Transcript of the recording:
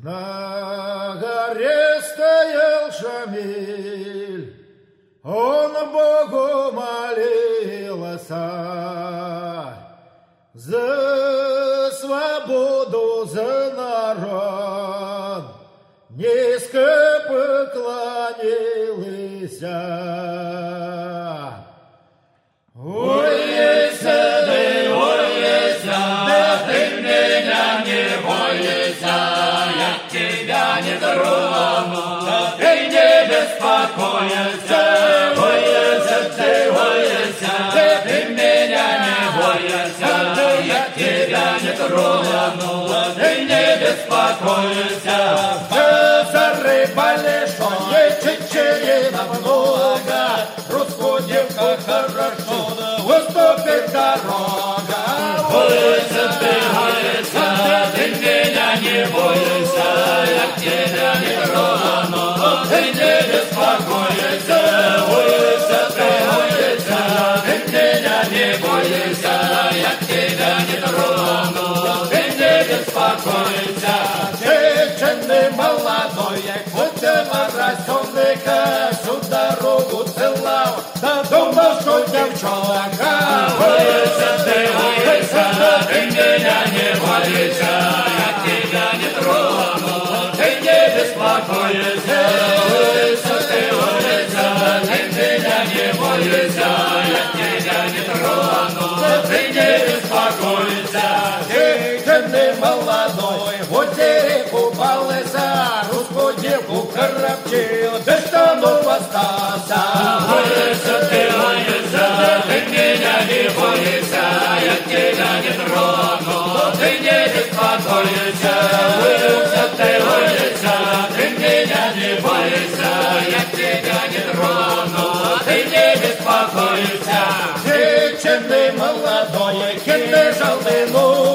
На горе стоял Шамиль, он Богу молился за свободу, за народ, низко поклонился. Ой, Еся, ты меня не бойся, я тебя не трону, ты не беспокойся. Ой, Еся, ты меня не бойся, я тебя не трону, ты не беспокойся. Рыба лишённая, чечерина много, русскую девку хорошо, выступит дорога. Бойся, ты меня не бойся, я тебя не трону, ты не беспокойся. Бойся, ты меня не бойся, я тебя не трону, ты не беспокойся. Чеченый молодой, хоть морозёнка, всю дорогу целал, да думал, что девчонка. Бойся, ты меня не бойся, я тебя не трону, ты не беспокойся. Бойся, ты меня не бойся, я тебя не трону, ты не беспокойся. Чеченый молодой, вот реку купался, русскую девку коробчил, да штанов остался. Бойся, ты меня не бойся, я тебя не трону, ты не беспокойся. Бойся, ты меня не бойся, я тебя не трону, ты не беспокойся. Чеченый молодой, кинжал в длину,